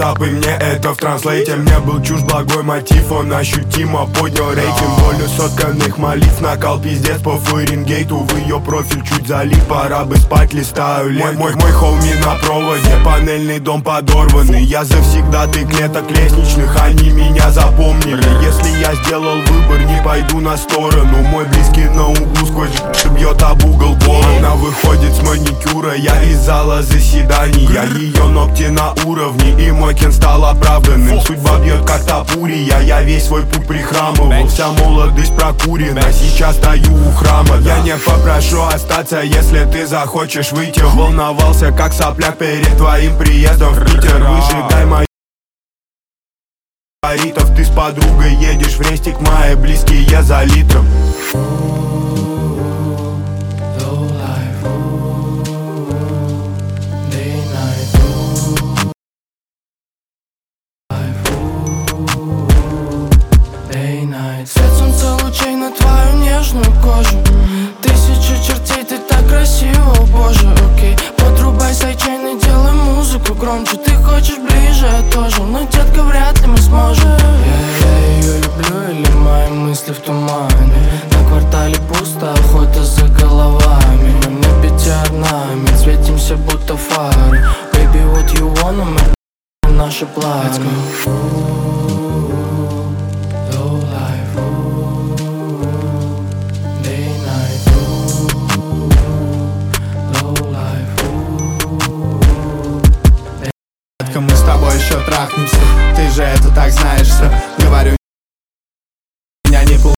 трап, и мне это в транслейте. Мне был чушь благой мотив, он ощутимо поднял рейтинг. Долю сотканных молитв, накал пиздец по Фаренгейту. В ее профиль чуть залип, пора бы спать, листаю ленту. Мой хоуми на проводе, панельный дом подорванный. Я завсегдатый клеток лестничных, они меня запомнили. Если я сделал выбор, не пойду на сторону. Мой близкий на углу сквозь бьет об угол голову. Она выходит с маникюра, я из зала заседаний. Ее ногти на уровне, и мой кен стал оправданным. Судьба бьет как топурия, я весь свой путь прихрамывал. Вся молодость прокурена, сейчас стою у храма. Я не попрошу остаться, если ты захочешь выйти. Волновался как сопляк перед твоим приездом в Питер. Выжигай мои фаворитов. Ты с подругой едешь в рестик, мои близкие за литром. Свет солнца лучей на твою нежную кожу. Тысячи чертей, ты так красива, о боже, окей. Подрубай сайдчейн и делай музыку громче. Ты хочешь ближе, я тоже, но, детка, вряд ли мы сможем. Я ее люблю или мои мысли в тумане. На квартале пусто, охота за головами. Мы на пятернами, светимся будто фары. Baby, what you wanna, мы наши планы. Мы с тобой еще трахнемся.